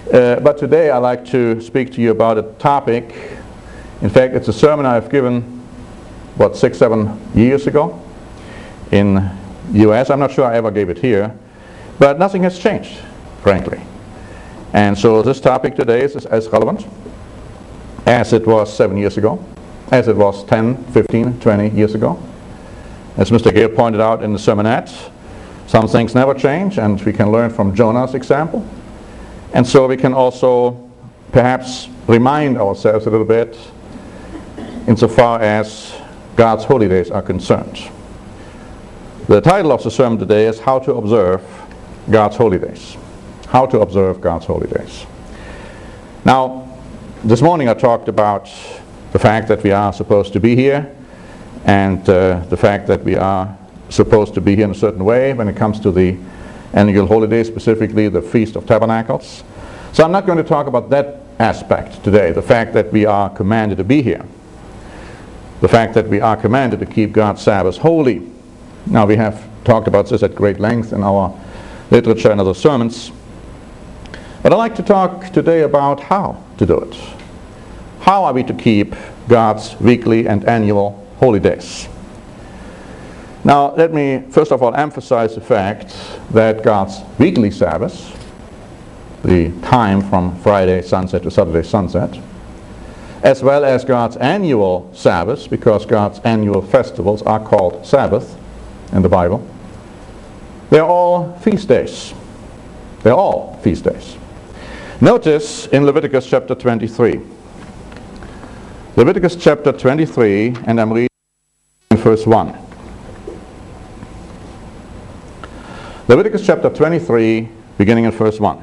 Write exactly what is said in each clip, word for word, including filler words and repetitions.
Uh, but today I'd like to speak to you about a topic. In fact, it's a sermon I've given, what, six, seven years ago in U S. I'm not sure I ever gave it here, but nothing has changed, frankly. And so this topic today is as relevant as it was seven years ago, as it was ten, fifteen, twenty years ago. As Mister Gale pointed out in the sermonette, some things never change, and we can learn from Jonah's example. And so we can also perhaps remind ourselves a little bit insofar as God's holy days are concerned. The title of the sermon today is How to Observe God's Holy Days. How to observe God's holy days. Now, this morning I talked about the fact that we are supposed to be here, and uh, the fact that we are supposed to be here in a certain way when it comes to the annual holidays, specifically the Feast of Tabernacles. So I'm not going to talk about that aspect today, the fact that we are commanded to be here, the fact that we are commanded to keep God's Sabbath holy. Now, we have talked about this at great length in our literature and other sermons, but I'd like to talk today about how to do it. How are we to keep God's weekly and annual holy days? Now, let me first of all emphasize the fact that God's weekly Sabbath, the time from Friday sunset to Saturday sunset, as well as God's annual Sabbath, because God's annual festivals are called Sabbath in the Bible, they're all feast days. They're all feast days. Notice in Leviticus chapter twenty-three. Leviticus chapter twenty-three, and I'm reading in verse one. Leviticus chapter twenty-three, beginning in verse one.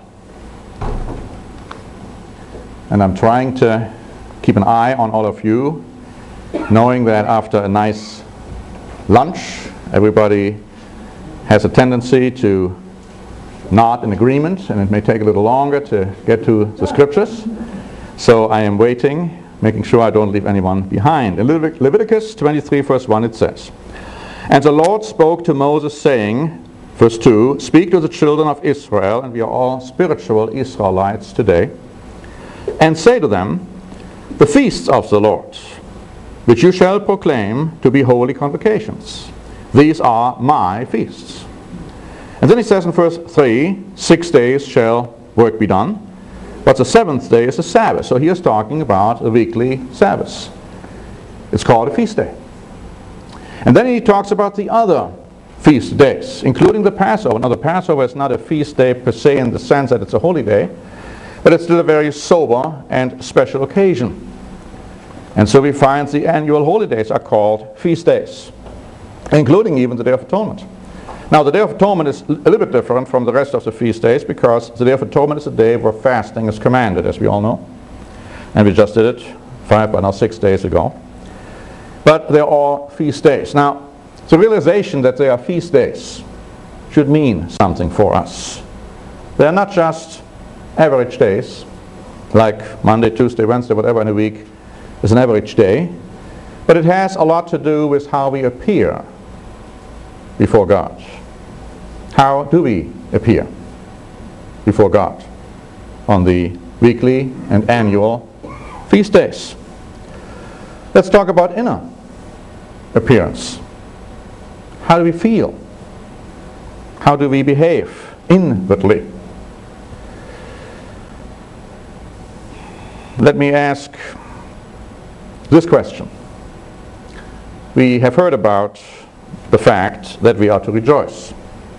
And I'm trying to keep an eye on all of you, knowing that after a nice lunch, everybody has a tendency to nod in agreement, and it may take a little longer to get to the scriptures. So I am waiting, making sure I don't leave anyone behind. In Levit- Leviticus twenty-three, verse one, it says, "And the Lord spoke to Moses, saying," verse two, "Speak to the children of Israel," and we are all spiritual Israelites today, "and say to them, the feasts of the Lord, which you shall proclaim to be holy convocations. These are my feasts." And then he says in verse three, "Six days shall work be done, but the seventh day is a Sabbath." So he is talking about a weekly Sabbath. It's called a feast day. And then he talks about the other feast days, including the Passover. Now, the Passover is not a feast day per se in the sense that it's a holy day, but it's still a very sober and special occasion. And so we find the annual holy days are called feast days, including even the Day of Atonement. Now, the Day of Atonement is a little bit different from the rest of the feast days, because the Day of Atonement is a day where fasting is commanded, as we all know. And we just did it five, but now six days ago. But they're all feast days. Now, the realization that they are feast days should mean something for us. They are not just average days, like Monday, Tuesday, Wednesday, whatever in a week is an average day, but it has a lot to do with how we appear before God. How do we appear before God on the weekly and annual feast days? Let's talk about inner appearance. How do we feel? How do we behave inwardly? Let me ask this question. We have heard about the fact that we are to rejoice.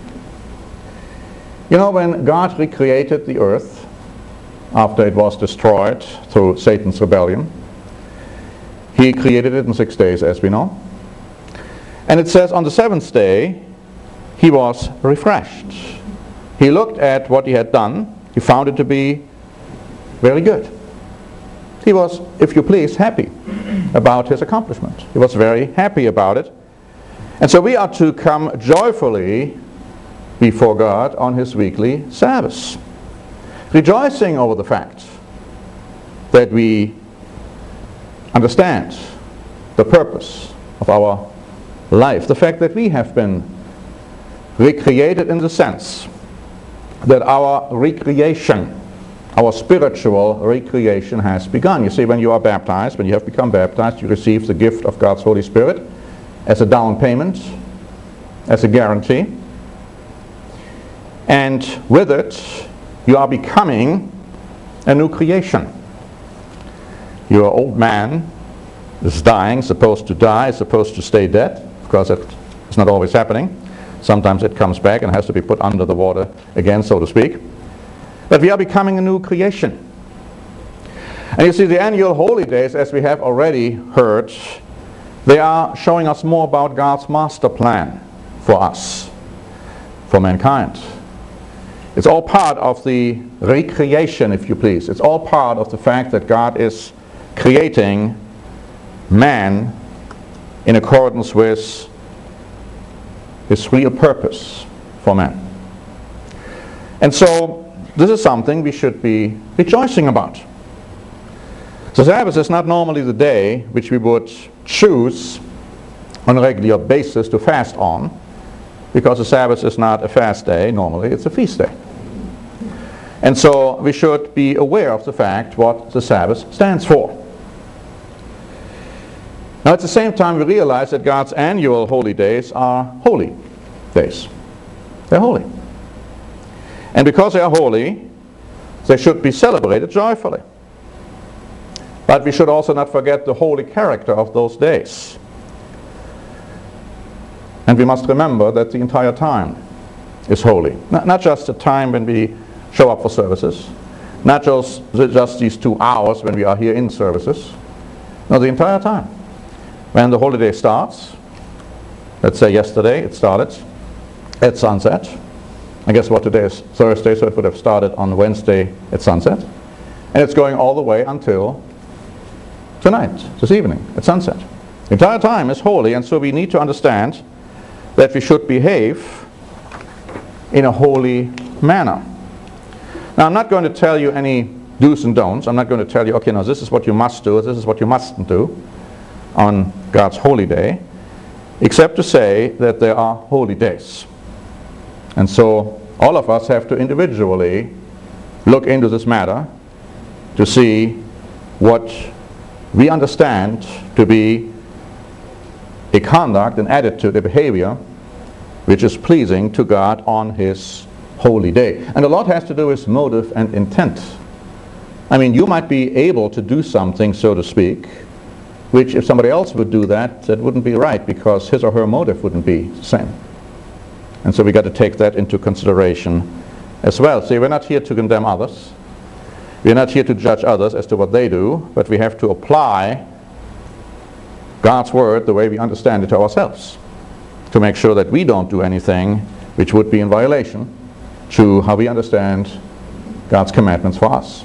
You know, when God recreated the earth after it was destroyed through Satan's rebellion, he created it in six days, as we know. And it says on the seventh day, he was refreshed. He looked at what he had done. He found it to be very good. He was, if you please, happy about his accomplishment. He was very happy about it. And so we are to come joyfully before God on his weekly Sabbath, rejoicing over the fact that we understand the purpose of our life, the fact that we have been recreated in the sense that our recreation, our spiritual recreation has begun. You see, when you are baptized, when you have become baptized, you receive the gift of God's Holy Spirit as a down payment, as a guarantee. And with it, you are becoming a new creation. Your old man is dying, supposed to die, supposed to stay dead. Of course, it's not always happening. Sometimes it comes back and has to be put under the water again, so to speak. But we are becoming a new creation. And you see, the annual holy days, as we have already heard, they are showing us more about God's master plan for us, for mankind. It's all part of the recreation, if you please. It's all part of the fact that God is creating man in accordance with his real purpose for man. And so, this is something we should be rejoicing about. The Sabbath is not normally the day which we would choose on a regular basis to fast on, because the Sabbath is not a fast day normally, it's a feast day. And so we should be aware of the fact what the Sabbath stands for. Now at the same time we realize that God's annual holy days are holy days. They're holy. And because they are holy, they should be celebrated joyfully. But we should also not forget the holy character of those days. And we must remember that the entire time is holy. Not, not just the time when we show up for services, not just, just these two hours when we are here in services. No, the entire time. When the holy day starts, let's say yesterday it started at sunset. I guess what today is Thursday, so it would have started on Wednesday at sunset. And it's going all the way until tonight, this evening, at sunset. The entire time is holy, and so we need to understand that we should behave in a holy manner. Now, I'm not going to tell you any do's and don'ts. I'm not going to tell you, okay, now this is what you must do, this is what you mustn't do on God's holy day, except to say that there are holy days. And so all of us have to individually look into this matter to see what we understand to be a conduct, an attitude, a behavior which is pleasing to God on His holy day. And a lot has to do with motive and intent. I mean, you might be able to do something, so to speak, which if somebody else would do that, that wouldn't be right because his or her motive wouldn't be the same. And so we got to take that into consideration as well. See, we're not here to condemn others. We're not here to judge others as to what they do, but we have to apply God's Word the way we understand it to ourselves, to make sure that we don't do anything which would be in violation to how we understand God's commandments for us.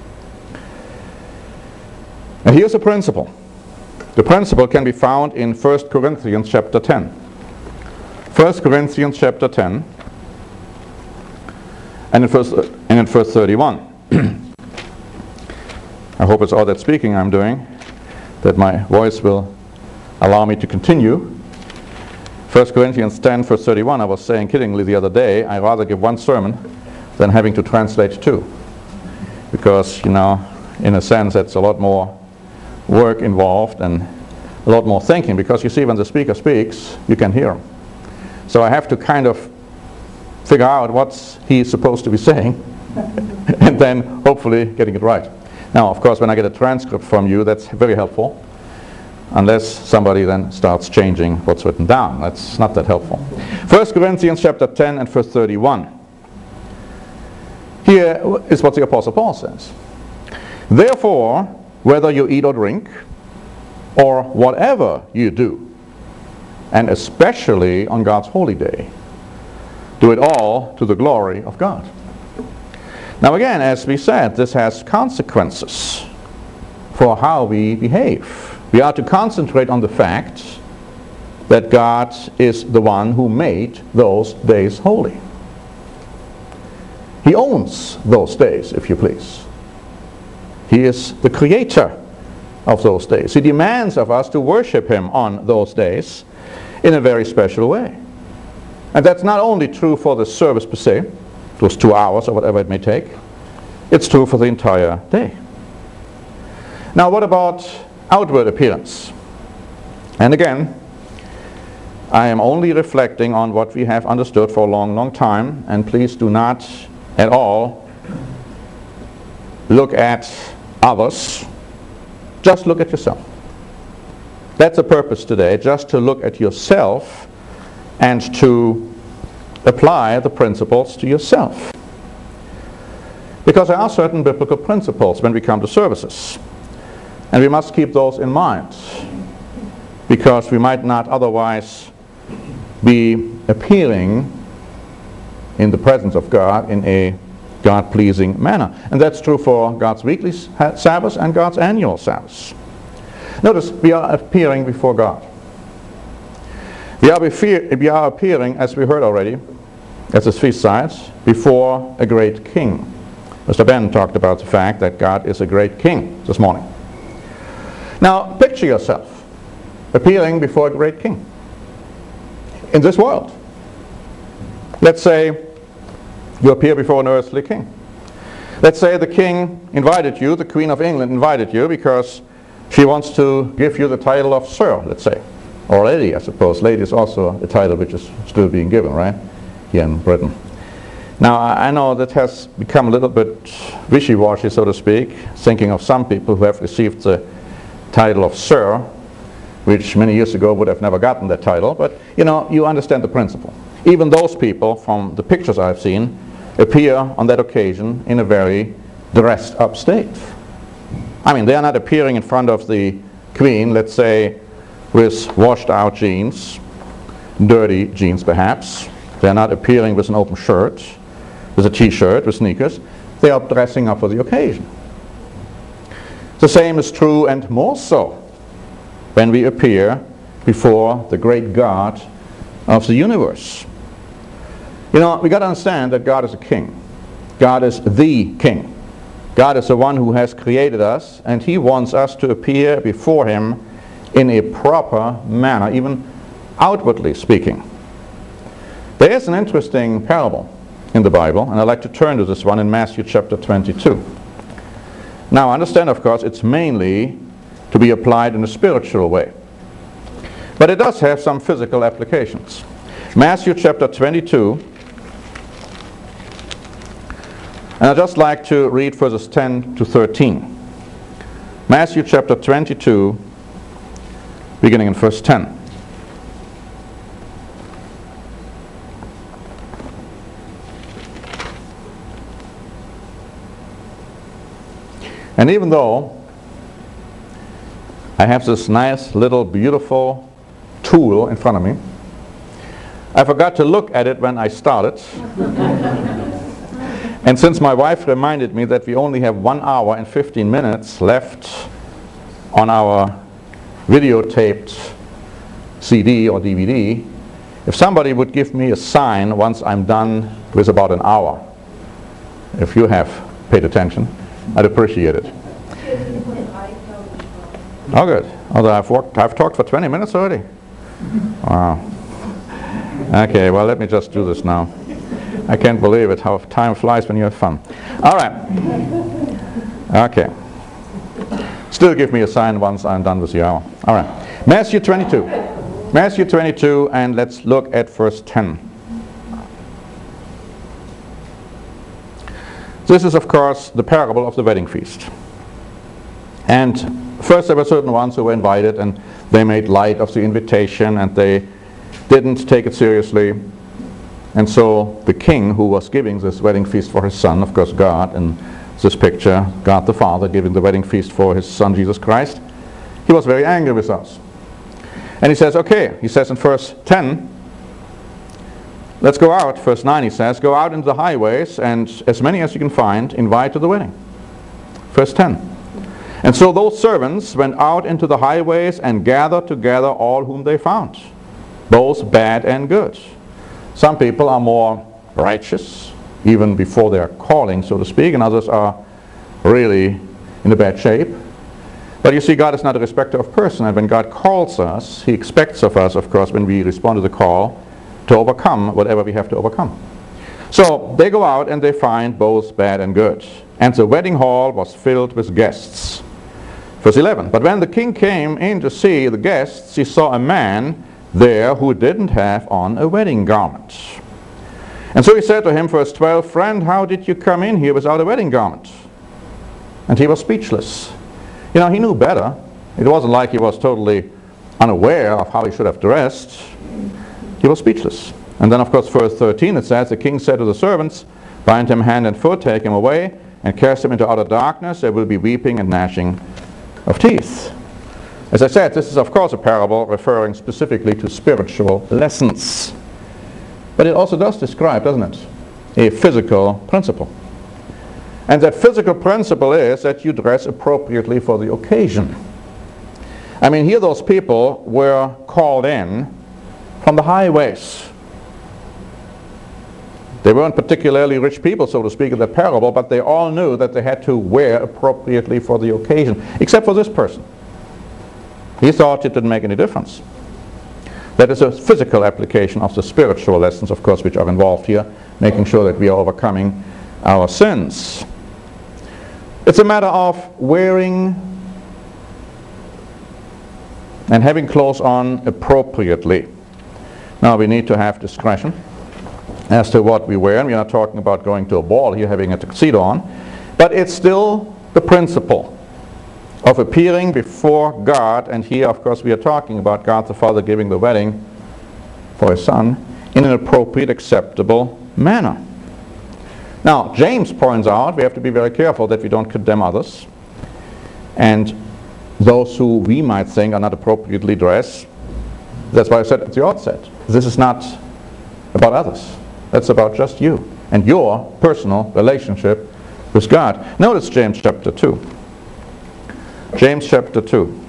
And here's a principle. The principle can be found in First Corinthians chapter ten. First Corinthians chapter ten and in verse, and in verse thirty-one. I hope it's all that speaking I'm doing that my voice will allow me to continue. First Corinthians ten verse thirty-one, I was saying kiddingly the other day, I'd rather give one sermon than having to translate two. Because, you know, in a sense it's a lot more work involved and a lot more thinking, because you see when the speaker speaks, you can hear him. So I have to kind of figure out what he's supposed to be saying and then hopefully getting it right. Now, of course, when I get a transcript from you, that's very helpful, unless somebody then starts changing what's written down. That's not that helpful. First Corinthians chapter ten and verse thirty-one. Here is what the Apostle Paul says. Therefore, whether you eat or drink, or whatever you do, and especially on God's holy day, do it all to the glory of God. Now again, as we said, this has consequences for how we behave. We are to concentrate on the fact that God is the one who made those days holy. He owns those days, if you please. He is the creator of those days. He demands of us to worship Him on those days in a very special way. And that's not only true for the service per se, those two hours or whatever it may take, It's true for the entire day. Now, what about outward appearance? And again, I am only reflecting on what we have understood for a long, long time, and please do not at all look at others. Just look at yourself. That's the purpose today, just to look at yourself and to apply the principles to yourself. Because there are certain biblical principles when we come to services, and we must keep those in mind, because we might not otherwise be appearing in the presence of God in a God-pleasing manner. And that's true for God's weekly Sabbath and God's annual Sabbath. Notice, we are appearing before God. We are, we are appearing, as we heard already, as the feast sides, before a great king. Mister Ben talked about the fact that God is a great king this morning. Now, picture yourself appearing before a great king in this world. Let's say you appear before an earthly king. Let's say the king invited you, the Queen of England invited you because she wants to give you the title of Sir, let's say. Or lady, I suppose. Lady is also a title which is still being given, right? Here in Britain. Now, I know that has become a little bit wishy-washy, so to speak, thinking of some people who have received the title of Sir, which many years ago would have never gotten that title, but you know, you understand the principle. Even those people, from the pictures I've seen, appear on that occasion in a very dressed up state. I mean, they are not appearing in front of the Queen, let's say, with washed out jeans, dirty jeans perhaps. They're not appearing with an open shirt, with a t-shirt, with sneakers. They are dressing up for the occasion. The same is true, and more so, when we appear before the great God of the universe. You know, we got to understand that God is a king. God is the king. God is the one who has created us, and he wants us to appear before him in a proper manner, even outwardly speaking. There is an interesting parable in the Bible, and I'd like to turn to this one in Matthew chapter twenty-two. Now, understand, of course, it's mainly to be applied in a spiritual way. But it does have some physical applications. Matthew chapter twenty-two, and I'd just like to read verses ten to thirteen. Matthew chapter twenty-two, beginning in verse ten. And even though I have this nice little beautiful tool in front of me, I forgot to look at it when I started. And since my wife reminded me that we only have one hour and fifteen minutes left on our videotaped C D or D V D, if somebody would give me a sign once I'm done with about an hour, if you have paid attention, I'd appreciate it. Oh, good. Although I've, walked, I've talked for twenty minutes already. Wow. Okay, well, let me just do this now. I can't believe it, how time flies when you have fun. All right. Okay. Still give me a sign once I'm done with the hour. All right. Matthew twenty-two. Matthew twenty-two, and let's look at verse ten. This is, of course, the parable of the wedding feast. And first there were certain ones who were invited, and they made light of the invitation, and they didn't take it seriously. And so the king who was giving this wedding feast for his son, of course God in this picture, God the Father giving the wedding feast for his son Jesus Christ, he was very angry with us. And he says, okay, he says in verse ten, let's go out. Verse nine he says, go out into the highways, and as many as you can find, invite to the wedding. Verse ten. And so those servants went out into the highways and gathered together all whom they found, both bad and good. Some people are more righteous, even before their calling, so to speak, and others are really in a bad shape. But you see, God is not a respecter of person, and when God calls us, he expects of us, of course, when we respond to the call, to overcome whatever we have to overcome. So they go out and they find both bad and good. And the wedding hall was filled with guests. Verse eleven, but when the king came in to see the guests, he saw a man there who didn't have on a wedding garment. And so he said to him, verse twelve, friend, how did you come in here without a wedding garment? And he was speechless. You know, he knew better. It wasn't like he was totally unaware of how he should have dressed. He was speechless. And then, of course, verse thirteen, it says, the king said to the servants, bind him hand and foot, take him away, and cast him into outer darkness. There will be weeping and gnashing of teeth. As I said, this is, of course, a parable referring specifically to spiritual lessons. But it also does describe, doesn't it, a physical principle. And that physical principle is that you dress appropriately for the occasion. I mean, here those people were called in from the highways. They weren't particularly rich people, so to speak, in the parable, but they all knew that they had to wear appropriately for the occasion, except for this person. He thought it didn't make any difference. That is a physical application of the spiritual lessons, of course, which are involved here, making sure that we are overcoming our sins. It's a matter of wearing and having clothes on appropriately. Now we need to have discretion as to what we wear, and we're not talking about going to a ball here, having a tuxedo on, but it's still the principle of appearing before God, and here of course we are talking about God the Father giving the wedding for his Son in an appropriate, acceptable manner. Now James points out we have to be very careful that we don't condemn others, and those who we might think are not appropriately dressed. That's why I said at the outset, this is not about others. That's about just you and your personal relationship with God. Notice James chapter two. James chapter two.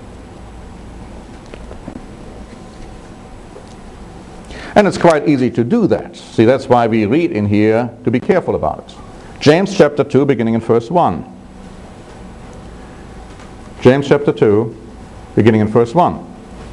And it's quite easy to do that. See, that's why we read in here to be careful about it. James chapter two, beginning in verse one. James chapter two, beginning in verse one.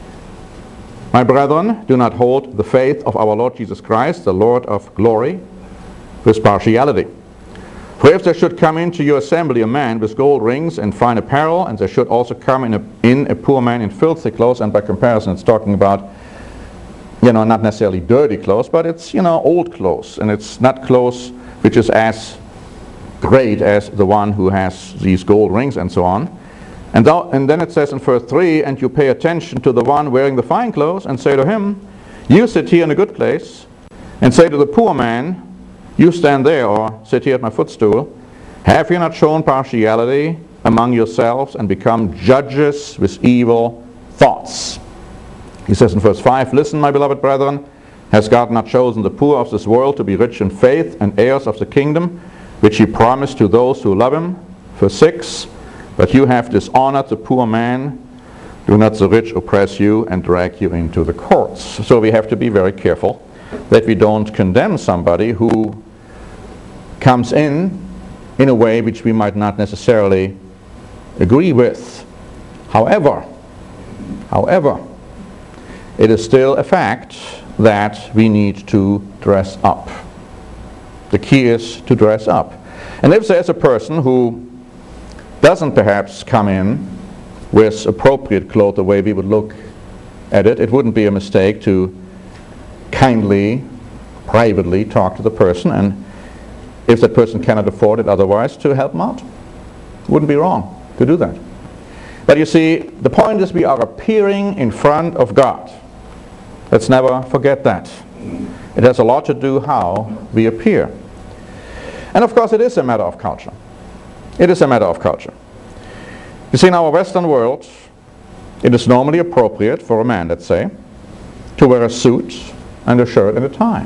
My brethren, do not hold the faith of our Lord Jesus Christ, the Lord of glory, with partiality. For if there should come into your assembly a man with gold rings and fine apparel, and there should also come in a, in a poor man in filthy clothes, and by comparison it's talking about, you know, not necessarily dirty clothes, but it's, you know, old clothes, and it's not clothes which is as great as the one who has these gold rings and so on. And, th and then it says in verse three, and you pay attention to the one wearing the fine clothes, and say to him, you sit here in a good place, and say to the poor man, you stand there, or sit here at my footstool. Have you not shown partiality among yourselves, and become judges with evil thoughts? He says in verse five, listen, my beloved brethren, has God not chosen the poor of this world to be rich in faith and heirs of the kingdom, which he promised to those who love him? Verse six, but you have dishonored the poor man. Do not the rich oppress you and drag you into the courts? So we have to be very careful that we don't condemn somebody who comes in in a way which we might not necessarily agree with. However, however, it is still a fact that we need to dress up. The key is to dress up. And if there's a person who doesn't perhaps come in with appropriate clothes the way we would look at it, it wouldn't be a mistake to kindly, privately talk to the person, and if that person cannot afford it otherwise, to help them out. Wouldn't be wrong to do that. But you see, the point is we are appearing in front of God. Let's never forget that. It has a lot to do how we appear. And of course it is a matter of culture. It is a matter of culture. You see, in our Western world, it is normally appropriate for a man, let's say, to wear a suit and a shirt and a tie.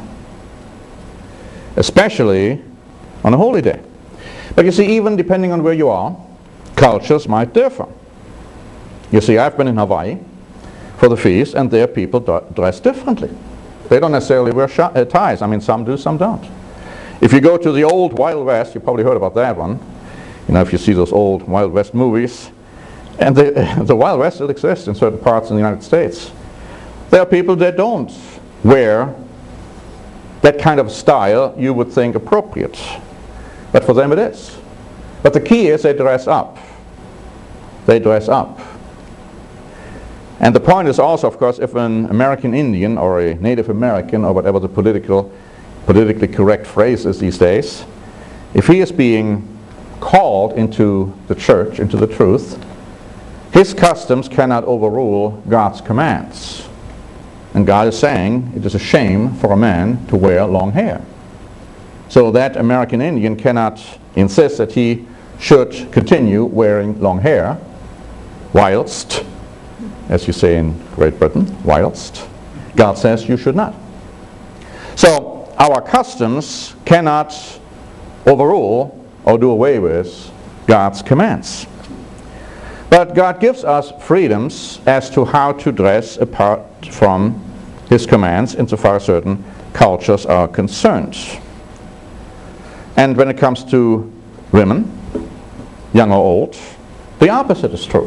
Especially on a holy day. But you see, even depending on where you are, cultures might differ. You see, I've been in Hawaii for the feast, and there people dress differently. They don't necessarily wear sh uh, ties. I mean, some do, some don't. If you go to the old Wild West, you probably heard about that one. You know, if you see those old Wild West movies, and the, the Wild West still exists in certain parts in the United States. There are people that don't wear that kind of style you would think appropriate. But for them it is. But the key is they dress up. They dress up. And the point is also, of course, if an American Indian or a Native American or whatever the political, politically correct phrase is these days, if he is being called into the church, into the truth, his customs cannot overrule God's commands. And God is saying it is a shame for a man to wear long hair. So that American Indian cannot insist that he should continue wearing long hair, whilst, as you say in Great Britain, whilst God says you should not. So our customs cannot overrule or do away with God's commands. But God gives us freedoms as to how to dress apart from His commands insofar as certain cultures are concerned. And when it comes to women, young or old, the opposite is true.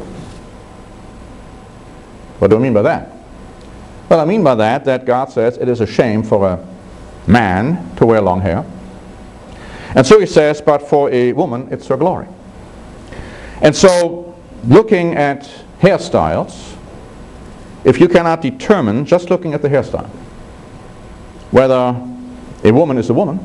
What do I mean by that? Well, I mean by that that God says it is a shame for a man to wear long hair. And so He says, but for a woman it's her glory. And so, looking at hairstyles, if you cannot determine, just looking at the hairstyle, whether a woman is a woman,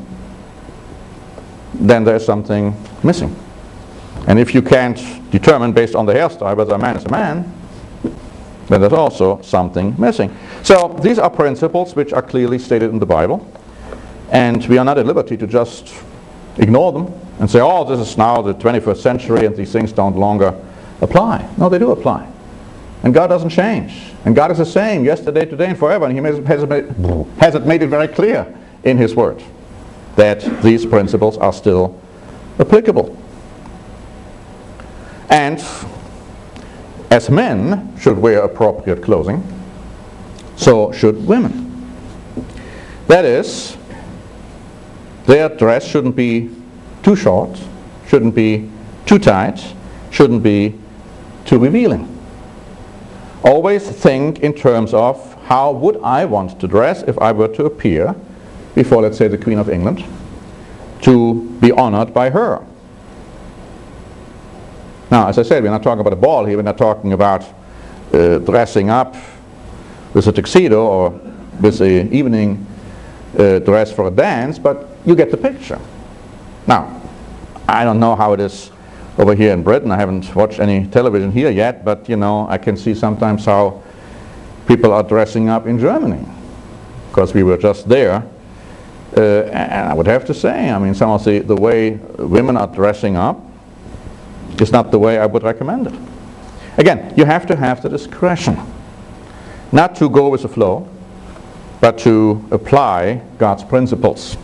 then there's something missing. And if you can't determine based on the hairstyle whether a man is a man, then there's also something missing. So these are principles which are clearly stated in the Bible, and we are not at liberty to just ignore them and say, oh, this is now the twenty-first century and these things don't longer apply. No, they do apply. And God doesn't change. And God is the same yesterday, today, and forever. And He has made, has it made it very clear in His Word that these principles are still applicable. And as men should wear appropriate clothing, so should women. That is, their dress shouldn't be too short, shouldn't be too tight, shouldn't be too revealing. Always think in terms of how would I want to dress if I were to appear before, let's say, the Queen of England, to be honored by her. Now, as I said, we're not talking about a ball here, we're not talking about uh, dressing up with a tuxedo or with an evening uh, dress for a dance, but you get the picture. Now, I don't know how it is over here in Britain. I haven't watched any television here yet, but you know, I can see sometimes how people are dressing up in Germany, because we were just there. Uh, and I would have to say, I mean, some of the, the way women are dressing up is not the way I would recommend it. Again, you have to have the discretion, not to go with the flow, but to apply God's principles.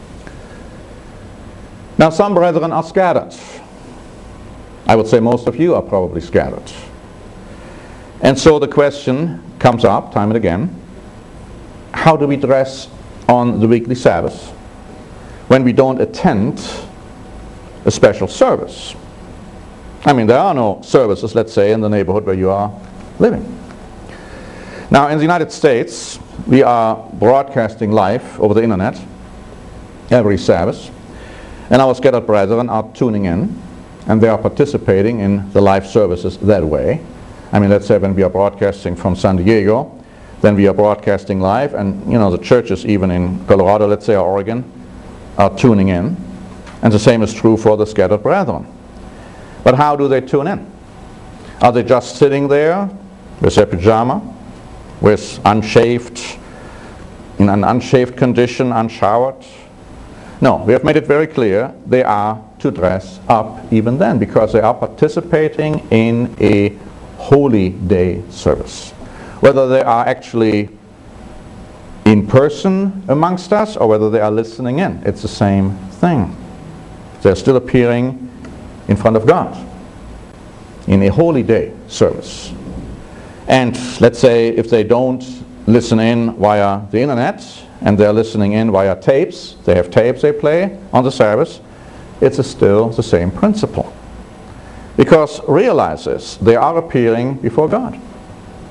Now, some brethren are scattered. I would say most of you are probably scattered. And so the question comes up time and again, how do we dress on the weekly Sabbath when we don't attend a special service? I mean, there are no services, let's say, in the neighborhood where you are living. Now, in the United States, we are broadcasting live over the internet every Sabbath, and our scattered brethren are tuning in, and they are participating in the live services that way. I mean, let's say when we are broadcasting from San Diego, then we are broadcasting live, and you know, the churches even in Colorado, let's say, or Oregon, are tuning in, and the same is true for the scattered brethren. But how do they tune in? Are they just sitting there with their pajama, with unshaved, in an unshaved condition, unshowered? No, we have made it very clear they are to dress up even then, because they are participating in a holy day service. Whether they are actually in person amongst us or whether they are listening in, it's the same thing. They're still appearing in front of God in a holy day service. And let's say if they don't listen in via the internet and they're listening in via tapes, they have tapes they play on the service, it's a still the same principle. Because realize this, they are appearing before God.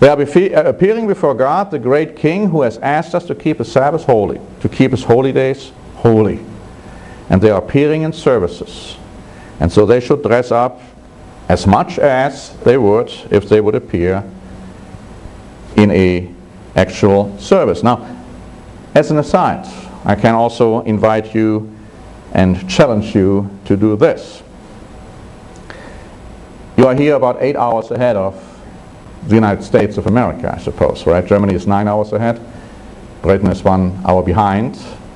They are befe- uh, appearing before God, the great King, who has asked us to keep the Sabbath holy, to keep his holy days holy. And they are appearing in services. And so they should dress up as much as they would if they would appear in a actual service. Now, as an aside, I can also invite you and challenge you to do this. You are here about eight hours ahead of the United States of America, I suppose, right? Germany is nine hours ahead. Britain is one hour behind.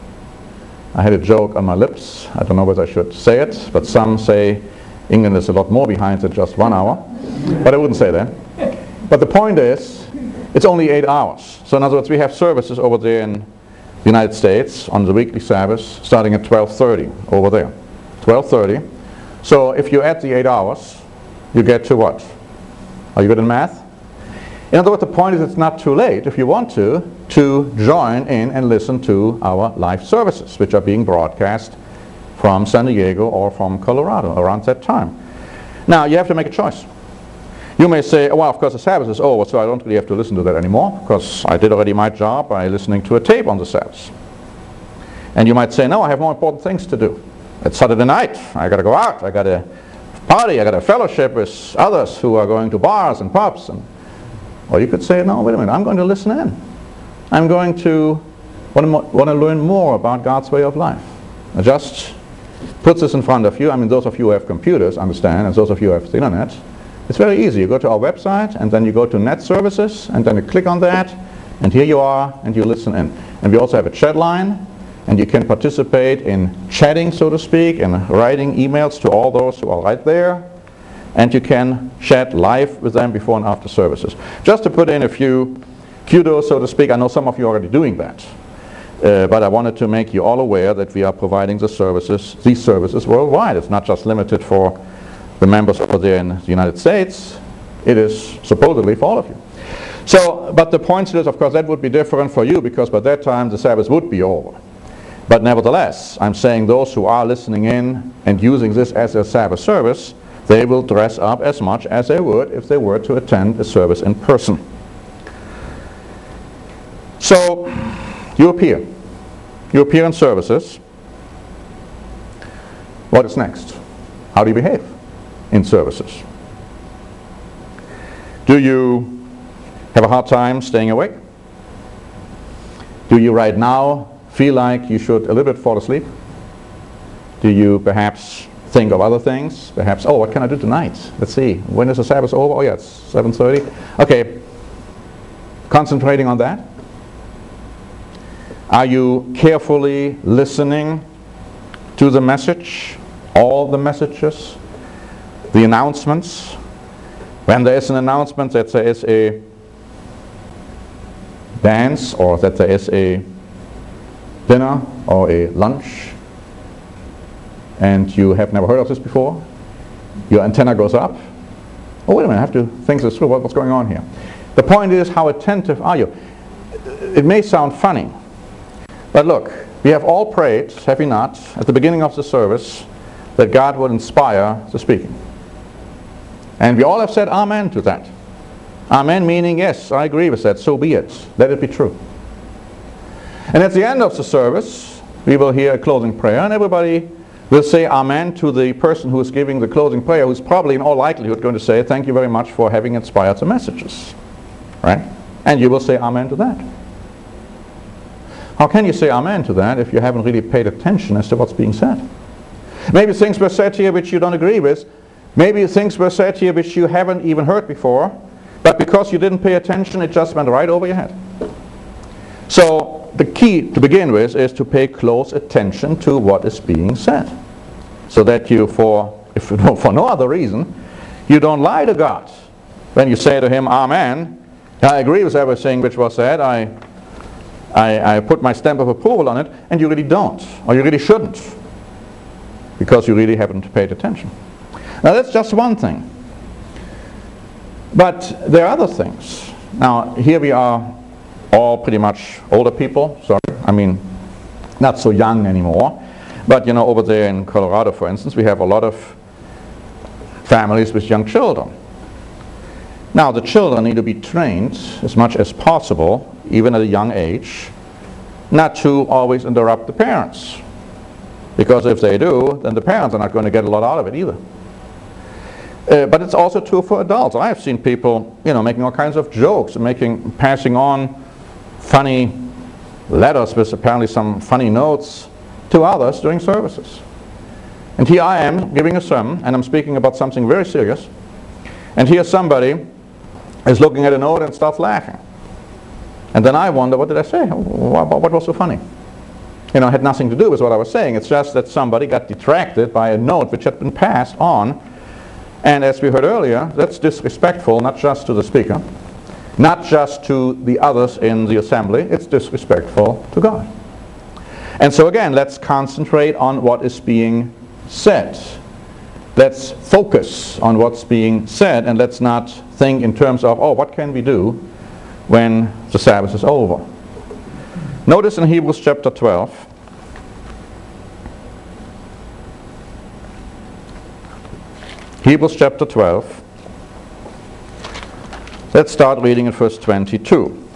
I had a joke on my lips. I don't know whether I should say it, but some say England is a lot more behind than just one hour. But I wouldn't say that. But the point is, it's only eight hours. So in other words, we have services over there in the United States on the weekly Sabbath starting at twelve thirty over there. twelve thirty. So if you add the eight hours, you get to what? Are you good in math? In other words, the point is it's not too late, if you want to, to join in and listen to our live services, which are being broadcast from San Diego or from Colorado around that time. Now, you have to make a choice. You may say, well, of course the Sabbath is over, so I don't really have to listen to that anymore, because I did already my job by listening to a tape on the Sabbath. And you might say, no, I have more important things to do. It's Saturday night. I got to go out. I got to party. I got a fellowship with others who are going to bars and pubs. And, or you could say, no, wait a minute, I'm going to listen in. I'm going to want to, want to learn more about God's way of life. I just put this in front of you. I mean, those of you who have computers understand, and those of you who have the internet, it's very easy. You go to our website, and then you go to Net Services, and then you click on that, and here you are, and you listen in. And we also have a chat line, and you can participate in chatting, so to speak, and writing emails to all those who are right there. And you can chat live with them before and after services. Just to put in a few kudos, so to speak, I know some of you are already doing that. Uh, but I wanted to make you all aware that we are providing the services, these services worldwide. It's not just limited for the members over there in the United States. It is supposedly for all of you. So, but the point is, of course, that would be different for you, because by that time the Sabbath would be over. But nevertheless, I'm saying those who are listening in and using this as a Sabbath service, they will dress up as much as they would if they were to attend a service in person. So, you appear. You appear in services. What is next? How do you behave in services? Do you have a hard time staying awake? Do you right now feel like you should a little bit fall asleep? Do you perhaps think of other things? Perhaps, oh, what can I do tonight? Let's see. When is the Sabbath over? Oh, yeah, it's seven thirty. Okay. Concentrating on that. Are you carefully listening to the message, all the messages, the announcements? When there is an announcement that there is a dance, or that there is a dinner or a lunch, and you have never heard of this before, your antenna goes up. Oh, wait a minute, I have to think this through. What's going on here? The point is, how attentive are you? It may sound funny, but look, we have all prayed, have we not, at the beginning of the service, that God would inspire the speaking. And we all have said amen to that. Amen meaning, yes, I agree with that, so be it. Let it be true. And at the end of the service, we will hear a closing prayer, and everybody will say amen to the person who is giving the closing prayer, who's probably in all likelihood going to say, thank you very much for having inspired the messages. Right? And you will say amen to that. How can you say amen to that if you haven't really paid attention as to what's being said? Maybe things were said here which you don't agree with. Maybe things were said here which you haven't even heard before, but because you didn't pay attention, it just went right over your head. So the key to begin with is to pay close attention to what is being said, so that you, for if for no other reason, you don't lie to God when you say to Him, amen, I agree with everything which was said, I, I, I put my stamp of approval on it, and you really don't, or you really shouldn't, because you really haven't paid attention. Now that's just one thing. But there are other things. Now here we are all pretty much older people, sorry, I mean not so young anymore, but you know, over there in Colorado, for instance, we have a lot of families with young children. Now, the children need to be trained as much as possible, even at a young age, not to always interrupt the parents. Because if they do, then the parents are not going to get a lot out of it either. Uh, but it's also true for adults. I have seen people, you know, making all kinds of jokes and making, passing on funny letters with apparently some funny notes to others during services. And here I am giving a sermon, and I'm speaking about something very serious. And here somebody is looking at a note and starts laughing. And then I wonder, what did I say? What, what was so funny? You know, it had nothing to do with what I was saying. It's just that somebody got detracted by a note which had been passed on. And as we heard earlier, that's disrespectful, not just to the speaker, not just to the others in the assembly, it's disrespectful to God. And so again, let's concentrate on what is being said. Let's focus on what's being said, and let's not think in terms of, oh, what can we do when the Sabbath is over? Notice in Hebrews chapter twelve, Hebrews chapter twelve, let's start reading in verse twenty-two.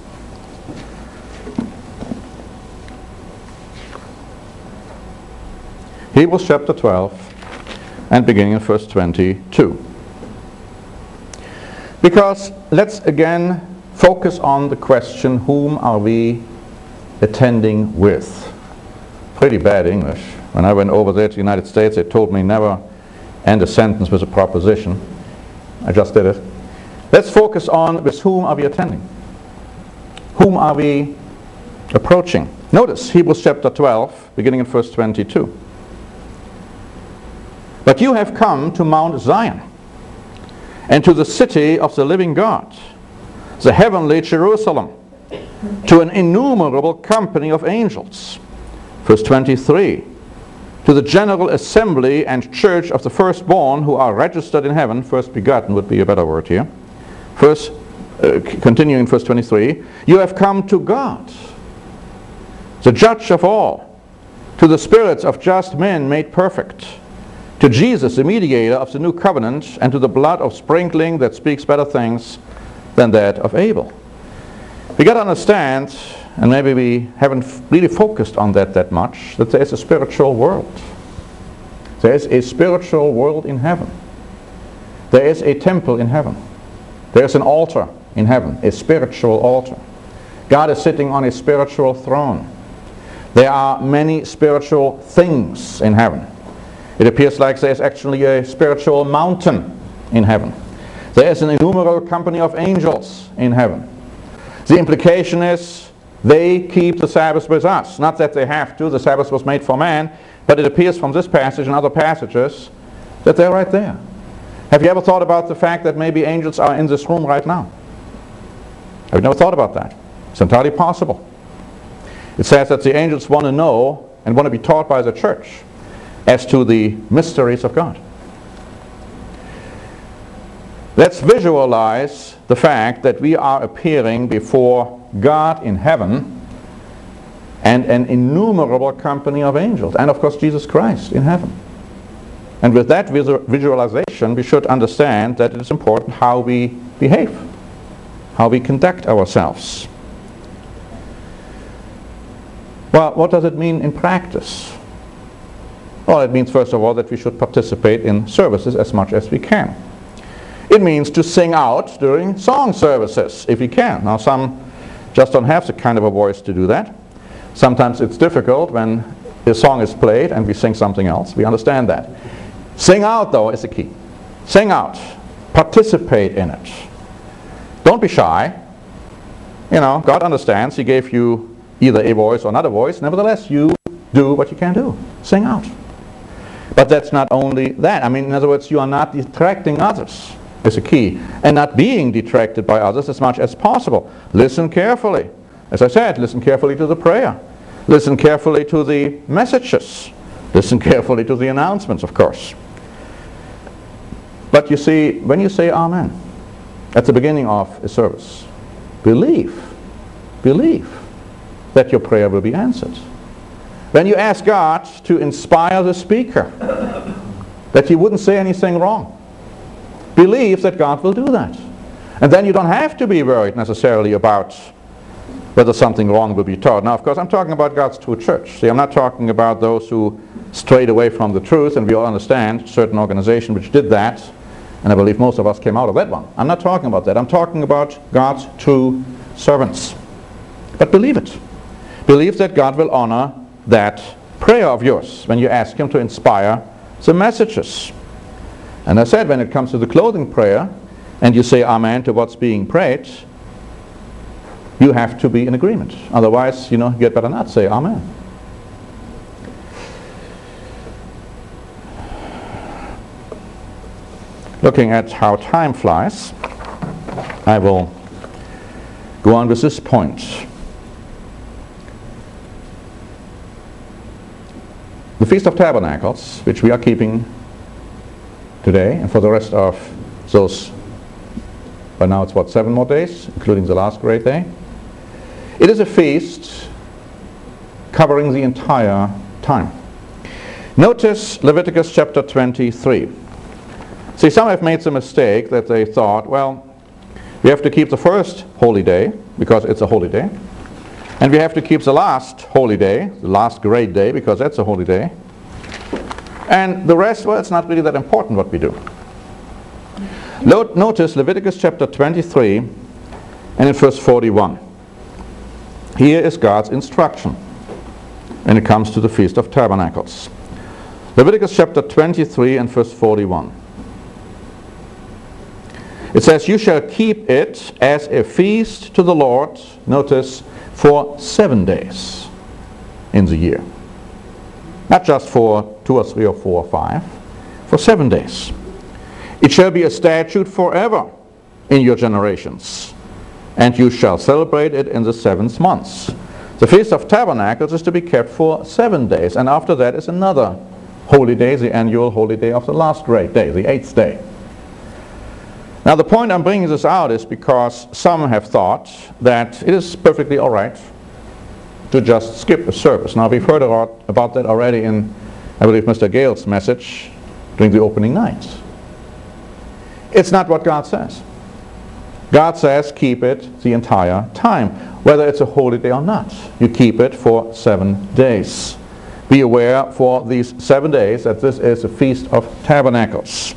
Hebrews chapter twelve, and beginning in verse twenty-two. Because let's again focus on the question, whom are we attending with? Pretty bad English. When I went over there to the United States, they told me never end a sentence with a proposition. I just did it. Let's focus on with whom are we attending? Whom are we approaching? Notice Hebrews chapter twelve, beginning in verse twenty-two. But you have come to Mount Zion, and to the city of the living God, the heavenly Jerusalem, to an innumerable company of angels. Verse twenty-three. To the general assembly and church of the firstborn who are registered in heaven. First begotten would be a better word here. First, uh, continuing in verse twenty-three. You have come to God, the judge of all, to the spirits of just men made perfect, to Jesus, the mediator of the new covenant, and to the blood of sprinkling that speaks better things than that of Abel. We got to understand, and maybe we haven't really focused on that that much, that there is a spiritual world. There is a spiritual world in heaven. There is a temple in heaven. There is an altar in heaven, a spiritual altar. God is sitting on a spiritual throne. There are many spiritual things in heaven. It appears like there is actually a spiritual mountain in heaven. There is an innumerable company of angels in heaven. The implication is they keep the Sabbath with us. Not that they have to, the Sabbath was made for man, but it appears from this passage and other passages that they're right there. Have you ever thought about the fact that maybe angels are in this room right now? Have you never thought about that? It's entirely possible. It says that the angels want to know and want to be taught by the church as to the mysteries of God. Let's visualize the fact that we are appearing before God in heaven and an innumerable company of angels, and of course Jesus Christ in heaven. And with that visualization, we should understand that it is important how we behave, how we conduct ourselves. Well, what does it mean in practice? Well, it means first of all that we should participate in services as much as we can. It means to sing out during song services, if we can. Now some just don't have the kind of a voice to do that. Sometimes it's difficult when a song is played and we sing something else. We understand that. Sing out, though, is the key. Sing out. Participate in it. Don't be shy. You know, God understands. He gave you either a voice or not a voice. Nevertheless, you do what you can do. Sing out. But that's not only that. I mean, in other words, you are not detracting others. Is a key. And not being detracted by others as much as possible. Listen carefully. As I said, listen carefully to the prayer. Listen carefully to the messages. Listen carefully to the announcements, of course. But you see, when you say Amen at the beginning of a service, believe, believe that your prayer will be answered. When you ask God to inspire the speaker, that he wouldn't say anything wrong, believe that God will do that. And then you don't have to be worried necessarily about whether something wrong will be taught. Now, of course, I'm talking about God's true church. See, I'm not talking about those who strayed away from the truth, and we all understand certain organization which did that, and I believe most of us came out of that one. I'm not talking about that. I'm talking about God's true servants. But believe it. Believe that God will honor that prayer of yours when you ask Him to inspire the messages. And I said, when it comes to the clothing prayer, and you say amen to what's being prayed, you have to be in agreement. Otherwise, you know, you had better not say amen. Looking at how time flies, I will go on with this point. The Feast of Tabernacles, which we are keeping today and for the rest of those, by now it's what, seven more days, including the last great day. It is a feast covering the entire time. Notice Leviticus chapter twenty-three. See, some have made the mistake that they thought, well, we have to keep the first holy day because it's a holy day, and we have to keep the last holy day, the last great day, because that's a holy day, and the rest, well, it's not really that important what we do. Notice Leviticus chapter twenty-three and in verse forty-one. Here is God's instruction when it comes to the Feast of Tabernacles. Leviticus chapter twenty-three and verse forty-one. It says, you shall keep it as a feast to the Lord, notice, for seven days in the year. Not just for two or three or four or five, for seven days. It shall be a statute forever in your generations, and you shall celebrate it in the seventh month. The Feast of Tabernacles is to be kept for seven days, and after that is another holy day, the annual holy day of the last great day, the eighth day. Now the point I'm bringing this out is because some have thought that it is perfectly all right to just skip a service. Now we've heard a lot about that already in, I believe, Mister Gale's message during the opening night. It's not what God says. God says keep it the entire time, whether it's a holy day or not. You keep it for seven days. Be aware for these seven days that this is a Feast of Tabernacles.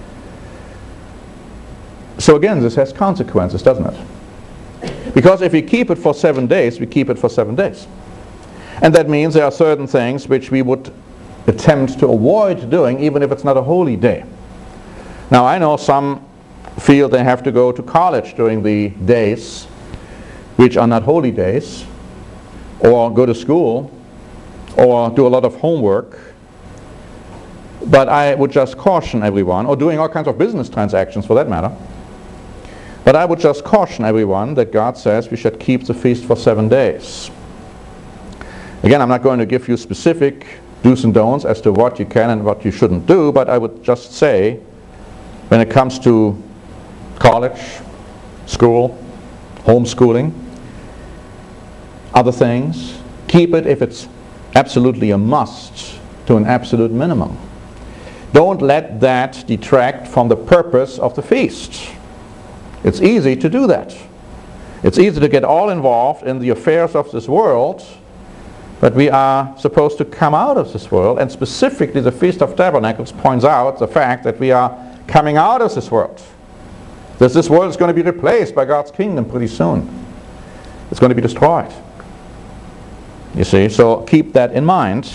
So again, this has consequences, doesn't it? Because if we keep it for seven days, we keep it for seven days. And that means there are certain things which we would attempt to avoid doing, even if it's not a holy day. Now I know some feel they have to go to college during the days which are not holy days, or go to school, or do a lot of homework. But I would just caution everyone, or doing all kinds of business transactions for that matter, but I would just caution everyone that God says we should keep the feast for seven days. Again, I'm not going to give you specific do's and don'ts as to what you can and what you shouldn't do, but I would just say, when it comes to college, school, homeschooling, other things, keep it if it's absolutely a must to an absolute minimum. Don't let that detract from the purpose of the feast. It's easy to do that. It's easy to get all involved in the affairs of this world, but we are supposed to come out of this world, and specifically the Feast of Tabernacles points out the fact that we are coming out of this world. That this world is going to be replaced by God's kingdom pretty soon. It's going to be destroyed. You see, so keep that in mind.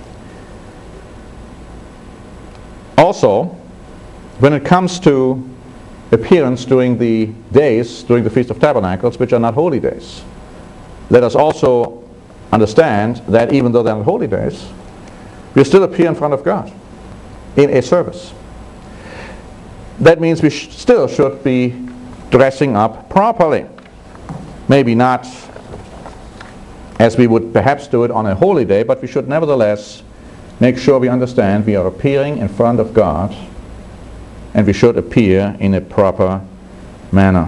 Also, when it comes to appearance during the days, during the Feast of Tabernacles, which are not holy days, let us also understand that even though they're not holy days, we still appear in front of God in a service. That means we sh- still should be dressing up properly. Maybe not as we would perhaps do it on a holy day, but we should nevertheless make sure we understand we are appearing in front of God, and we should appear in a proper manner.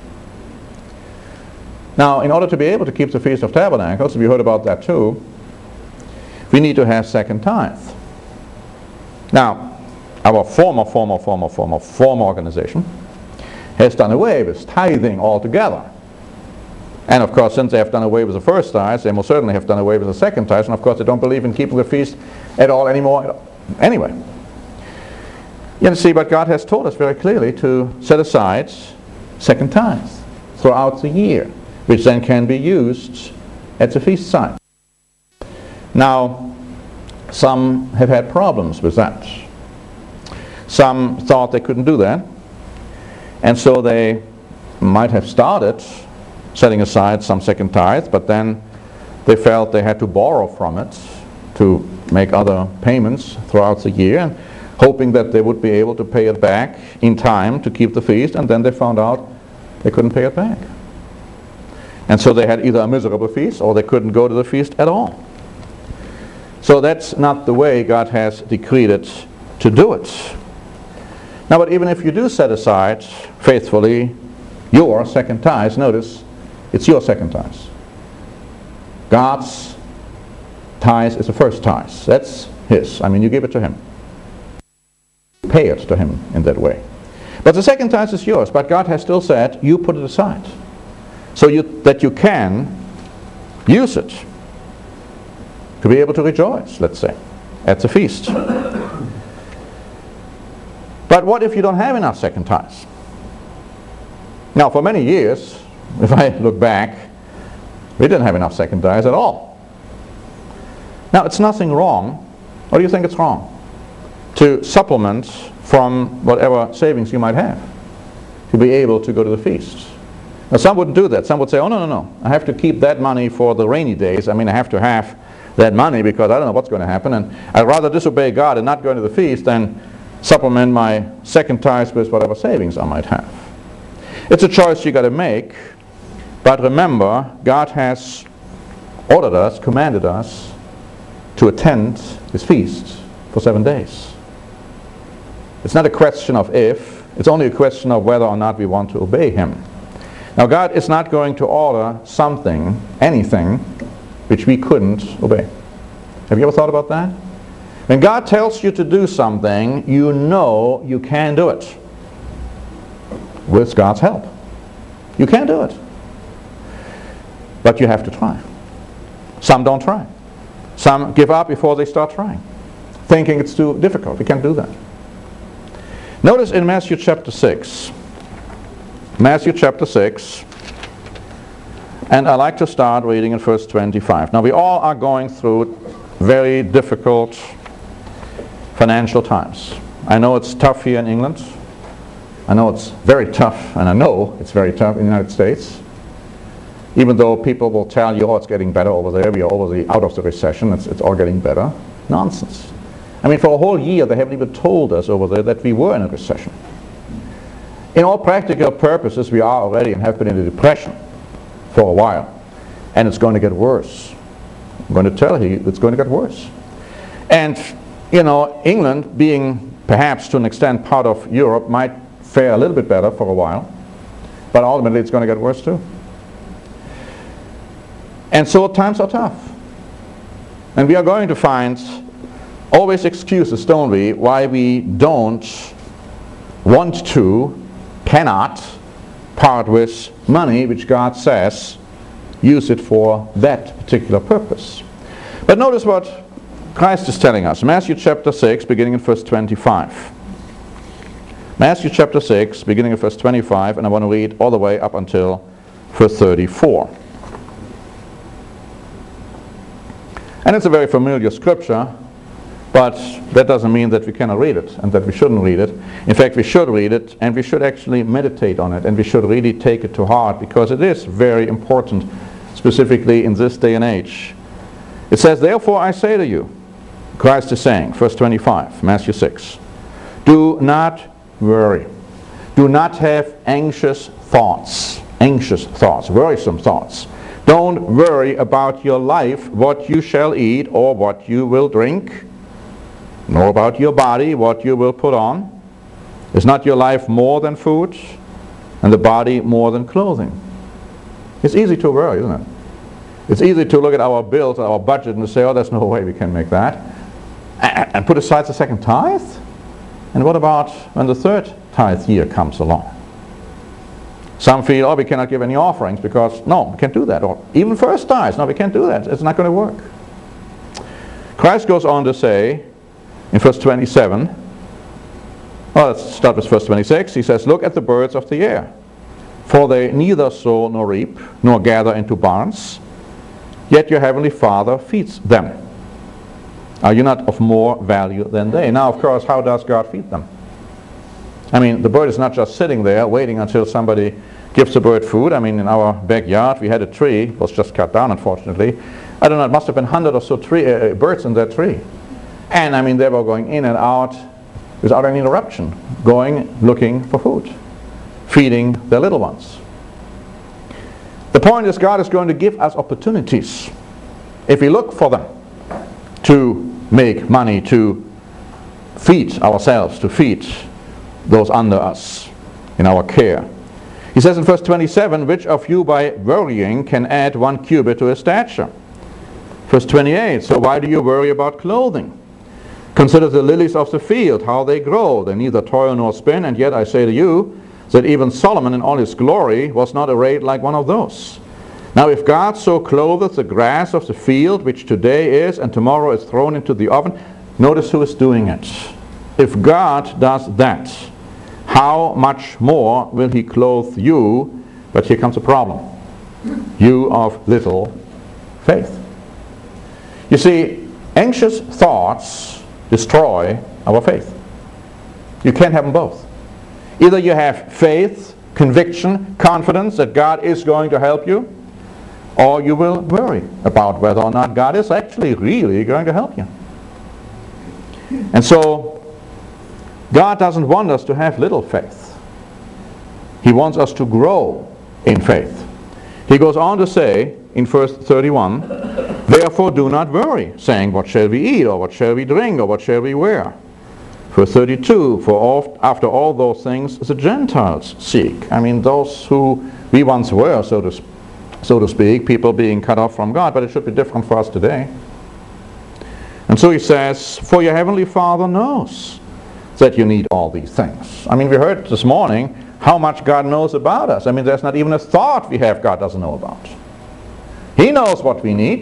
Now, in order to be able to keep the Feast of Tabernacles, we heard about that too, we need to have second tithe. Now, our former, former, former, former, former organization has done away with tithing altogether. And of course, since they have done away with the first tithe, they most certainly have done away with the second tithe, and of course they don't believe in keeping the feast at all anymore. Anyway, you see, but God has told us very clearly to set aside second tithes throughout the year, which then can be used at the feast side. Now, some have had problems with that. Some thought they couldn't do that, and so they might have started setting aside some second tithe, but then they felt they had to borrow from it to make other payments throughout the year, and hoping that they would be able to pay it back in time to keep the feast, and then they found out they couldn't pay it back. And so they had either a miserable feast or they couldn't go to the feast at all. So that's not the way God has decreed it to do it. Now, but even if you do set aside faithfully your second tithe, notice it's your second tithe. God's tithe is the first tithe. That's His. I mean, you give it to Him. Pay it to Him in that way. But the second tithe is yours, but God has still said, you put it aside. So you, that you can use it to be able to rejoice, let's say, at the feast. But what if you don't have enough second tithes? Now, for many years, if I look back, we didn't have enough second tithes at all. Now, it's nothing wrong, or do you think it's wrong, to supplement from whatever savings you might have to be able to go to the feast? Now, some wouldn't do that. Some would say, oh, no, no, no, I have to keep that money for the rainy days. I mean, I have to have that money because I don't know what's going to happen, and I'd rather disobey God and not go to the feast than supplement my second tithe with whatever savings I might have. It's a choice you got to make, but remember, God has ordered us, commanded us to attend His feast for seven days. It's not a question of if, it's only a question of whether or not we want to obey Him. Now, God is not going to order something, anything, which we couldn't obey. Have you ever thought about that? When God tells you to do something, you know you can do it with God's help. You can do it. But you have to try. Some don't try. Some give up before they start trying, thinking it's too difficult. We can't do that. Notice in Matthew chapter six, Matthew chapter six, and I like to start reading in verse twenty-five. Now, we all are going through very difficult financial times. I know it's tough here in England. I know it's very tough, and I know it's very tough in the United States. Even though people will tell you, oh, it's getting better over there, we are over the, out of the recession, it's, it's all getting better. Nonsense. I mean, for a whole year they haven't even told us over there that we were in a recession. In all practical purposes, we are already and have been in a depression for a while. And it's going to get worse. I'm going to tell you, it's going to get worse. And, you know, England, being perhaps to an extent part of Europe, might fare a little bit better for a while. But ultimately it's going to get worse too. And so times are tough. And we are going to find always excuses, don't we, why we don't want to, cannot part with money which God says use it for that particular purpose. But notice what Christ is telling us. Matthew chapter six, beginning in verse twenty-five. Matthew chapter six, beginning in verse twenty-five, and I want to read all the way up until verse thirty-four. And it's a very familiar scripture, but that doesn't mean that we cannot read it and that we shouldn't read it. In fact, we should read it, and we should actually meditate on it, and we should really take it to heart, because it is very important, specifically in this day and age. It says, therefore I say to you, Christ is saying, verse twenty-five, Matthew six, do not worry. Do not have anxious thoughts, anxious thoughts, worrisome thoughts. Don't worry about your life, what you shall eat or what you will drink, nor about your body, what you will put on. Is not your life more than food, and the body more than clothing? It's easy to worry, isn't it? It's easy to look at our bills, our budget, and say, oh, there's no way we can make that. And, and put aside the second tithe? And what about when the third tithe year comes along? Some feel, oh, we cannot give any offerings because, no, we can't do that. Or even first tithes, no, we can't do that. It's not going to work. Christ goes on to say in verse twenty-seven, well, let's start with verse twenty-six. He says, look at the birds of the air, for they neither sow nor reap, nor gather into barns, yet your heavenly Father feeds them. Are you not of more value than they? Now, of course, how does God feed them? I mean, the bird is not just sitting there waiting until somebody gives the bird food. I mean, in our backyard we had a tree. It was just cut down, unfortunately. I don't know, it must have been a hundred or so tree, uh, birds in that tree. And I mean, they were going in and out without any interruption, going, looking for food, feeding their little ones. The point is, God is going to give us opportunities, if we look for them, to make money, to feed ourselves, to feed those under us in our care. He says in verse twenty-seven, which of you by worrying can add one cubit to his stature? Verse twenty-eight, so why do you worry about clothing? Consider the lilies of the field, how they grow. They neither toil nor spin, and yet I say to you that even Solomon in all his glory was not arrayed like one of those. Now if God so clotheth the grass of the field, which today is and tomorrow is thrown into the oven, notice who is doing it. If God does that, how much more will he clothe you? But here comes a problem. You of little faith. You see, anxious thoughts destroy our faith. You can't have them both. Either you have faith, conviction, confidence that God is going to help you, or you will worry about whether or not God is actually really going to help you. And so, God doesn't want us to have little faith. He wants us to grow in faith. He goes on to say in verse thirty-one, therefore do not worry, saying, what shall we eat, or what shall we drink, or what shall we wear? Verse thirty-two, for all, after all those things the Gentiles seek. I mean, those who we once were, so to, so to speak, people being cut off from God, but it should be different for us today. And so he says, for your heavenly Father knows that you need all these things. I mean, we heard this morning how much God knows about us. I mean, there's not even a thought we have God doesn't know about. He knows what we need.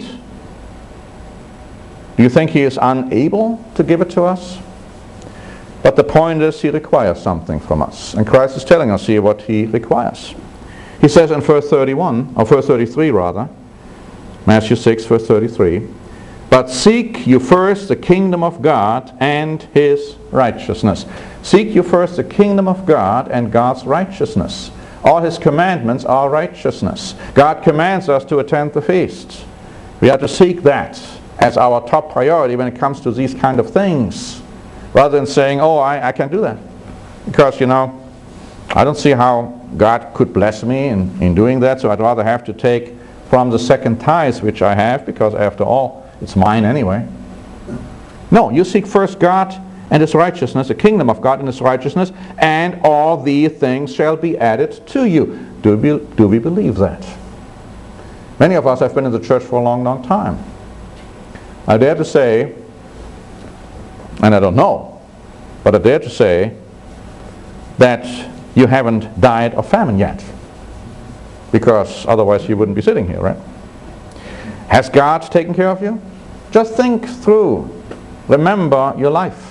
Do you think he is unable to give it to us? But the point is, he requires something from us. And Christ is telling us here what he requires. He says in verse thirty-one, or verse thirty-three rather, Matthew six, verse thirty-three, but seek you first the kingdom of God and his righteousness. Seek you first the kingdom of God and God's righteousness. All his commandments are righteousness. God commands us to attend the feast. We have to seek that as our top priority when it comes to these kind of things, rather than saying, oh, I, I can't do that. Because, you know, I don't see how God could bless me in, in doing that, so I'd rather have to take from the second tithe which I have, because after all, it's mine anyway. No, you seek first God and his righteousness, the kingdom of God and his righteousness, and all these things shall be added to you. Do we, do we believe that? Many of us have been in the church for a long, long time. I dare to say, and I don't know, but I dare to say that you haven't died of famine yet, because otherwise you wouldn't be sitting here, right? Has God taken care of you? Just think through. Remember your life.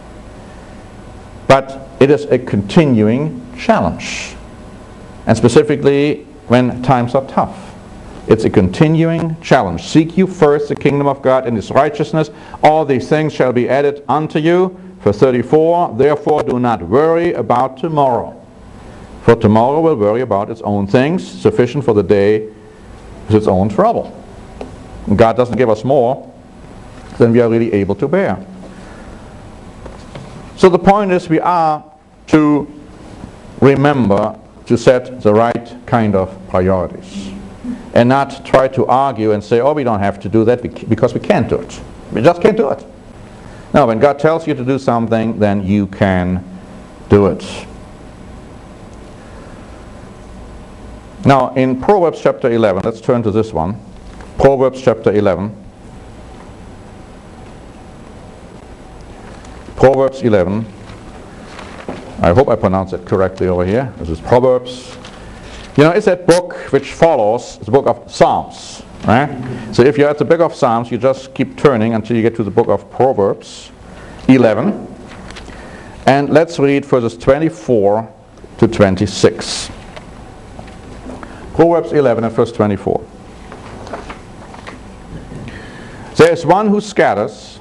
But it is a continuing challenge. And specifically when times are tough. It's a continuing challenge. Seek you first the kingdom of God and his righteousness. All these things shall be added unto you. Verse thirty-four, therefore do not worry about tomorrow. For tomorrow will worry about its own things. Sufficient for the day is its own trouble. God doesn't give us more than we are really able to bear. So the point is, we are to remember to set the right kind of priorities and not try to argue and say, oh, we don't have to do that because we can't do it. We just can't do it. No, when God tells you to do something, then you can do it. Now in Proverbs chapter eleven, let's turn to this one. Proverbs chapter eleven. Proverbs eleven. I hope I pronounce it correctly over here. This is Proverbs You know, it's that book which follows the book of Psalms, right? So if you're at the book of Psalms, you just keep turning until you get to the book of Proverbs eleven. And let's read verses twenty-four to twenty-six. Proverbs eleven and verse twenty-four. There is one who scatters,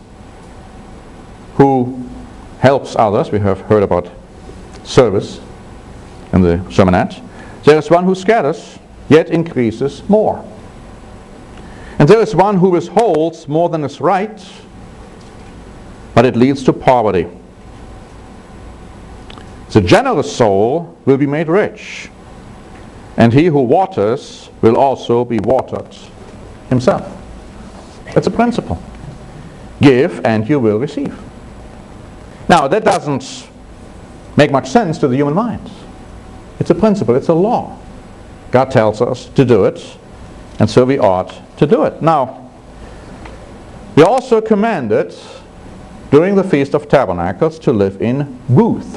who helps others. We have heard about service in the sermonette. There is one who scatters, yet increases more. And there is one who withholds more than is right, but it leads to poverty. The generous soul will be made rich, and he who waters will also be watered himself. That's a principle. Give and you will receive. Now, that doesn't make much sense to the human mind. It's a principle, it's a law. God tells us to do it, and so we ought to do it. Now, we also commanded during the Feast of Tabernacles to live in booths,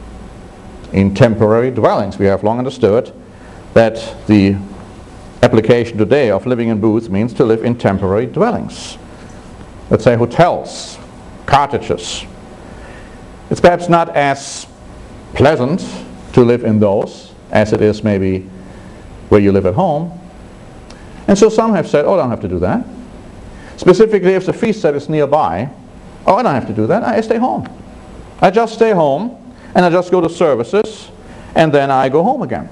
in temporary dwellings. We have long understood that the application today of living in booths means to live in temporary dwellings. Let's say hotels, cottages. It's perhaps not as pleasant to live in those as it is maybe where you live at home. And so some have said, oh, I don't have to do that. Specifically, if the feast set is nearby, oh, I don't have to do that. I stay home. I just stay home, and I just go to services, and then I go home again.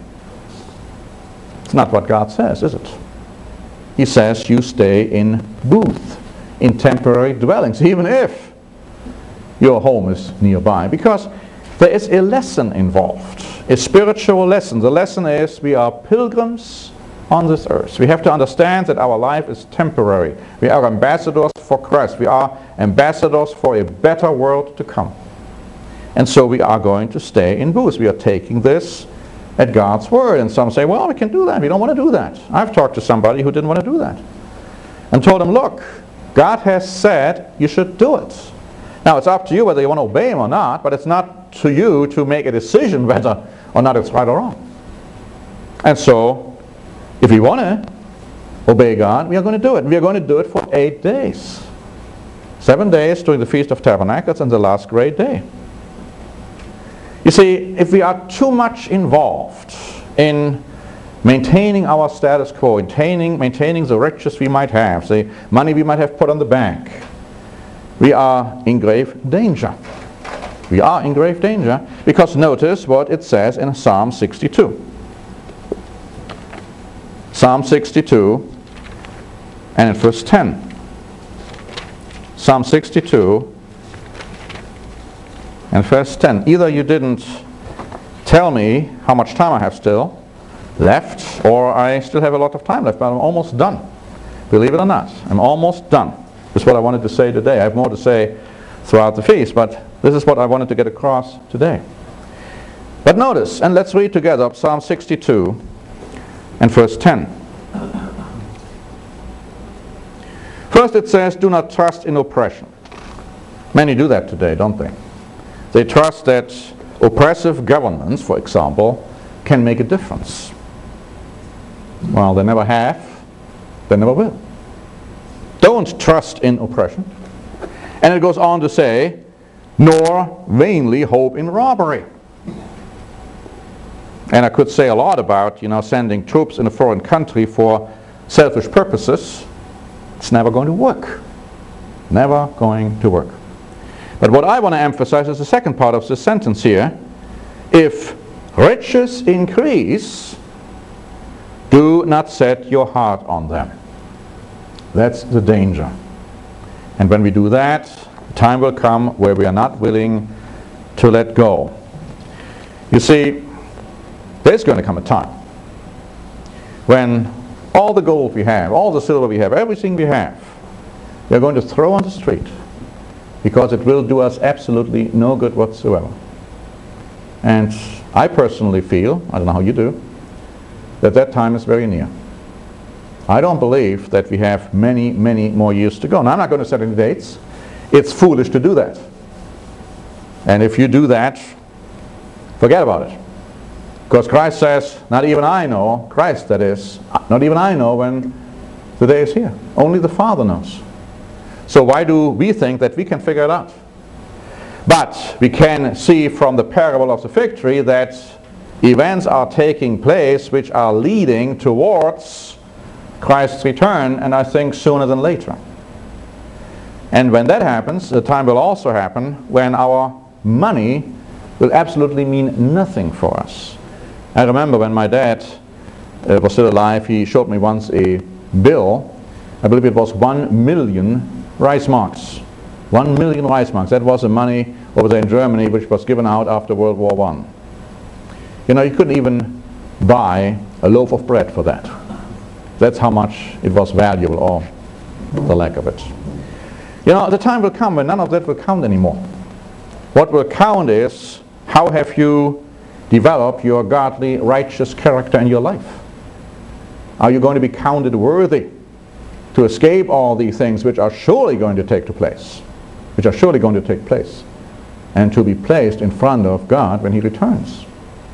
It's not what God says, is it? He says you stay in booths, in temporary dwellings, even if your home is nearby, because there is a lesson involved, a spiritual lesson. The lesson is we are pilgrims on this earth. We have to understand that our life is temporary. We are ambassadors for Christ. We are ambassadors for a better world to come. And so we are going to stay in booths. We are taking this at God's word. And some say, well, we can do that. We don't want to do that. I've talked to somebody who didn't want to do that and told him, look, God has said you should do it. Now, it's up to you whether you want to obey him or not, but it's not to you to make a decision whether or not it's right or wrong. And so, if we want to obey God, we are going to do it. We are going to do it for eight days. Seven days during the Feast of Tabernacles and the last great day. You see, if we are too much involved in maintaining our status quo, maintaining, maintaining the riches we might have, the money we might have put on the bank, we are in grave danger. We are in grave danger because notice what it says in Psalm sixty-two. Psalm sixty-two and in verse ten. Psalm sixty-two and verse ten. Either you didn't tell me how much time I have still left, or I still have a lot of time left, but I'm almost done. Believe it or not, I'm almost done. That's what I wanted to say today. I have more to say throughout the feast, but this is what I wanted to get across today. But notice, and let's read together Psalm sixty-two and verse ten. First it says, do not trust in oppression. Many do that today, don't they? They trust that oppressive governments, for example, can make a difference. Well, they never have, they never will. Don't trust in oppression. And it goes on to say, nor vainly hope in robbery. And I could say a lot about, you know, sending troops in a foreign country for selfish purposes. It's never going to work. Never going to work. But what I want to emphasize is the second part of this sentence here. If riches increase, do not set your heart on them. That's the danger. And when we do that, the time will come where we are not willing to let go. You see, there's going to come a time when all the gold we have, all the silver we have, everything we have, we are going to throw on the street because it will do us absolutely no good whatsoever. And I personally feel, I don't know how you do, that that time is very near. I don't believe that we have many, many more years to go. Now, I'm not going to set any dates. It's foolish to do that. And if you do that, forget about it. Because Christ says, not even I know, Christ that is, not even I know when the day is here. Only the Father knows. So why do we think that we can figure it out? But we can see from the parable of the fig tree that events are taking place which are leading towards Christ's return, and I think sooner than later. And when that happens, the time will also happen when our money will absolutely mean nothing for us. I remember when my dad uh, was still alive, he showed me once a bill. I believe it was one million Reichsmarks. One million Reichsmarks. That was the money over there in Germany which was given out after World War One. You know, you couldn't even buy a loaf of bread for that. That's how much it was valuable, or the lack of it. You know, the time will come when none of that will count anymore. What will count is, how have you developed your godly, righteous character in your life? Are you going to be counted worthy to escape all these things which are surely going to take place, which are surely going to take place, and to be placed in front of God when He returns?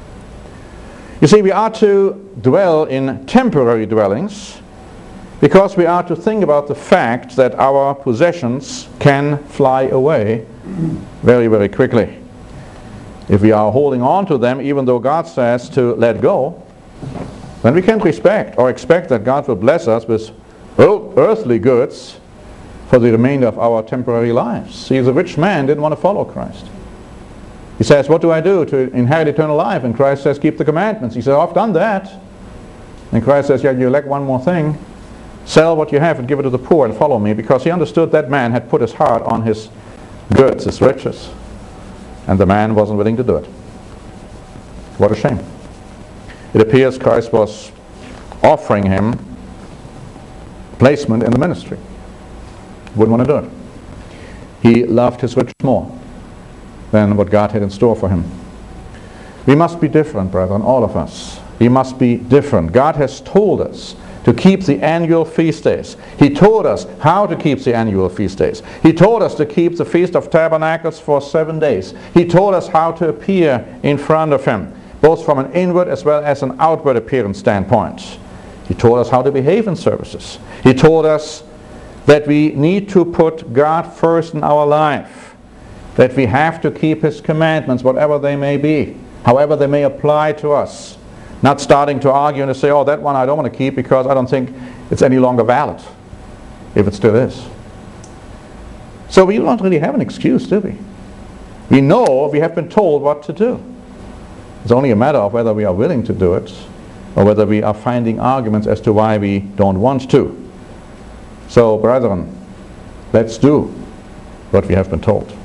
You see, we are to dwell in temporary dwellings because we are to think about the fact that our possessions can fly away very, very quickly. If we are holding on to them, even though God says to let go, then we can't expect or expect that God will bless us with earthly goods for the remainder of our temporary lives. See, the rich man didn't want to follow Christ. He says, what do I do to inherit eternal life? And Christ says, keep the commandments. He says, oh, I've done that. And Christ says, yeah, you lack one more thing. Sell what you have and give it to the poor and follow me, because he understood that man had put his heart on his goods, his riches. And the man wasn't willing to do it. What a shame. It appears Christ was offering him placement in the ministry. Wouldn't want to do it. He loved his riches more than what God had in store for him. We must be different, brethren, all of us. We must be different. God has told us to keep the annual feast days. He told us how to keep the annual feast days. He told us to keep the Feast of Tabernacles for seven days. He told us how to appear in front of Him, both from an inward as well as an outward appearance standpoint. He told us how to behave in services. He told us that we need to put God first in our life, that we have to keep His commandments, whatever they may be, however they may apply to us. Not starting to argue and to say, oh, that one I don't want to keep because I don't think it's any longer valid, if it still is. So we don't really have an excuse, do we? We know, we have been told what to do. It's only a matter of whether we are willing to do it or whether we are finding arguments as to why we don't want to. So, brethren, let's do what we have been told.